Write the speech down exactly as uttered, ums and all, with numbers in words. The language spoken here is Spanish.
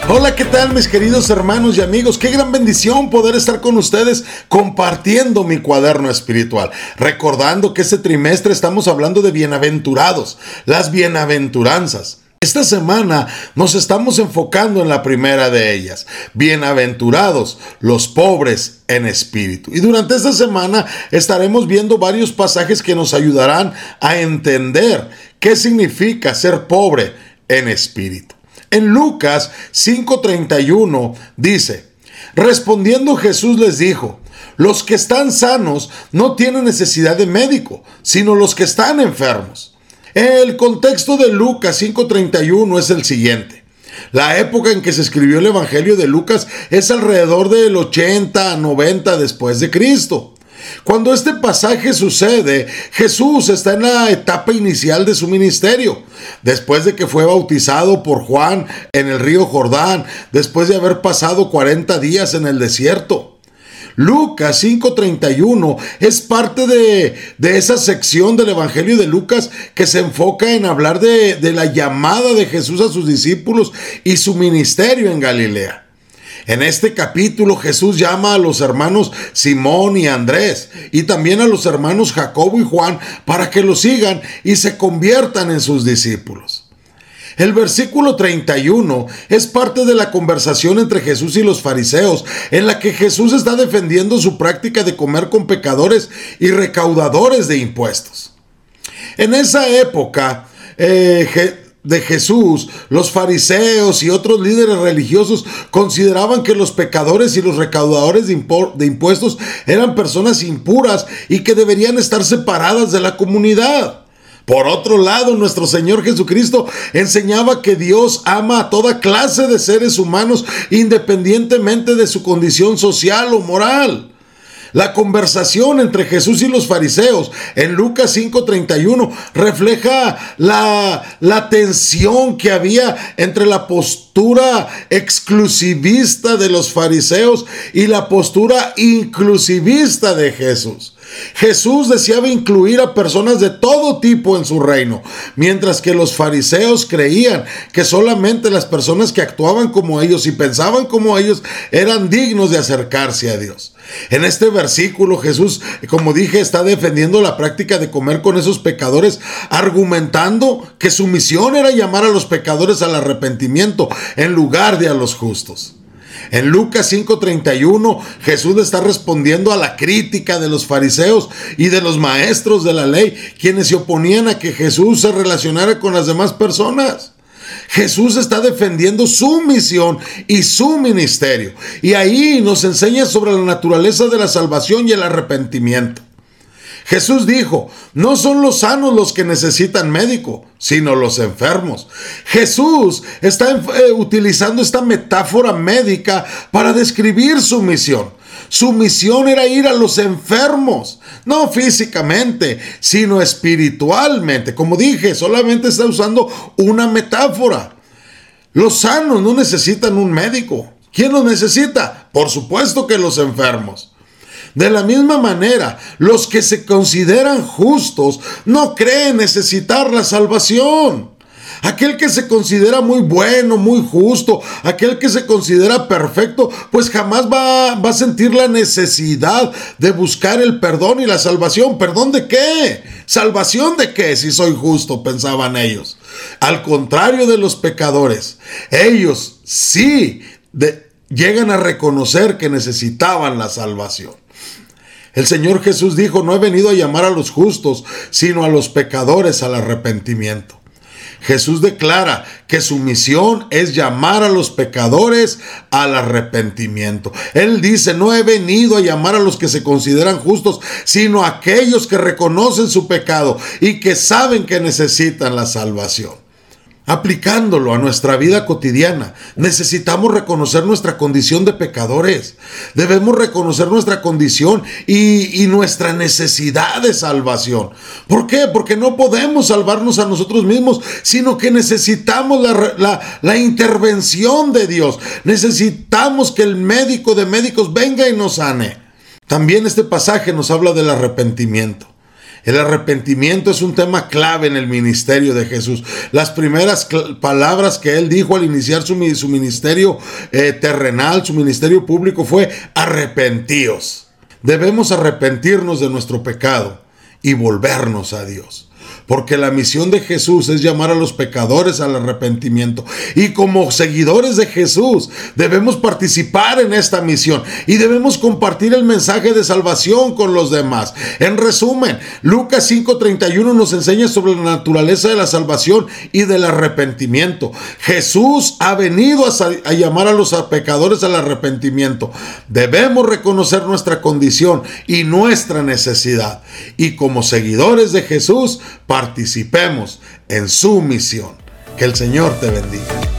Hola, ¿qué tal mis queridos hermanos y amigos? Qué gran bendición poder estar con ustedes compartiendo mi cuaderno espiritual. Recordando que este trimestre estamos hablando de bienaventurados, las bienaventuranzas. Esta semana nos estamos enfocando en la primera de ellas, bienaventurados los pobres en espíritu. Y durante esta semana estaremos viendo varios pasajes que nos ayudarán a entender qué significa ser pobre en espíritu. En Lucas cinco treinta y uno dice: respondiendo Jesús les dijo, los que están sanos no tienen necesidad de médico, sino los que están enfermos. El contexto de Lucas cinco treinta y uno es el siguiente. La época en que se escribió el Evangelio de Lucas es alrededor del ochenta a noventa después de Cristo. Cuando este pasaje sucede, Jesús está en la etapa inicial de su ministerio, después de que fue bautizado por Juan en el río Jordán, después de haber pasado cuarenta días en el desierto. Lucas cinco treinta y uno es parte de, de esa sección del Evangelio de Lucas que se enfoca en hablar de, de la llamada de Jesús a sus discípulos y su ministerio en Galilea. En este capítulo Jesús llama a los hermanos Simón y Andrés y también a los hermanos Jacobo y Juan para que lo sigan y se conviertan en sus discípulos. El versículo treinta y uno es parte de la conversación entre Jesús y los fariseos, en la que Jesús está defendiendo su práctica de comer con pecadores y recaudadores de impuestos. En esa época, eh, Je- de Jesús, los fariseos y otros líderes religiosos consideraban que los pecadores y los recaudadores de, impo- de impuestos eran personas impuras y que deberían estar separadas de la comunidad. Por otro lado, nuestro Señor Jesucristo enseñaba que Dios ama a toda clase de seres humanos independientemente de su condición social o moral. La conversación entre Jesús y los fariseos en Lucas cinco treinta y uno refleja la, la tensión que había entre la postura exclusivista de los fariseos y la postura inclusivista de Jesús. Jesús deseaba incluir a personas de todo tipo en su reino, mientras que los fariseos creían que solamente las personas que actuaban como ellos y pensaban como ellos eran dignos de acercarse a Dios. En este versículo Jesús, como dije, está defendiendo la práctica de comer con esos pecadores, argumentando que su misión era llamar a los pecadores al arrepentimiento en lugar de a los justos. En Lucas cinco treinta y uno, Jesús le está respondiendo a la crítica de los fariseos y de los maestros de la ley, quienes se oponían a que Jesús se relacionara con las demás personas. Jesús está defendiendo su misión y su ministerio, y ahí nos enseña sobre la naturaleza de la salvación y el arrepentimiento. Jesús dijo, no son los sanos los que necesitan médico, sino los enfermos. Jesús está eh, utilizando esta metáfora médica para describir su misión. Su misión era ir a los enfermos, no físicamente, sino espiritualmente. Como dije, solamente está usando una metáfora. Los sanos no necesitan un médico. ¿Quién los necesita? Por supuesto que los enfermos. De la misma manera, los que se consideran justos no creen necesitar la salvación. Aquel que se considera muy bueno, muy justo, aquel que se considera perfecto, pues jamás va, va a sentir la necesidad de buscar el perdón y la salvación. ¿Perdón de qué? ¿Salvación de qué si soy justo?, pensaban ellos. Al contrario de los pecadores, ellos sí de, llegan a reconocer que necesitaban la salvación. El Señor Jesús dijo, no he venido a llamar a los justos, sino a los pecadores al arrepentimiento. Jesús declara que su misión es llamar a los pecadores al arrepentimiento. Él dice, no he venido a llamar a los que se consideran justos, sino a aquellos que reconocen su pecado y que saben que necesitan la salvación. Aplicándolo a nuestra vida cotidiana, necesitamos reconocer nuestra condición de pecadores. Debemos reconocer nuestra condición y, y nuestra necesidad de salvación. ¿Por qué? Porque no podemos salvarnos a nosotros mismos, sino que necesitamos la, la, la intervención de Dios. Necesitamos que el médico de médicos venga y nos sane. También este pasaje nos habla del arrepentimiento. El arrepentimiento es un tema clave en el ministerio de Jesús. Las primeras palabras que él dijo al iniciar su, su ministerio eh, terrenal, su ministerio público, fue: arrepentíos. Debemos arrepentirnos de nuestro pecado y volvernos a Dios. Porque la misión de Jesús es llamar a los pecadores al arrepentimiento. Y como seguidores de Jesús debemos participar en esta misión y debemos compartir el mensaje de salvación con los demás. En resumen, Lucas cinco treinta y uno nos enseña sobre la naturaleza de la salvación y del arrepentimiento. Jesús ha venido a, sal- a llamar a los pecadores al arrepentimiento. Debemos reconocer nuestra condición y nuestra necesidad. Y como seguidores de Jesús, participemos en su misión. Que el Señor te bendiga.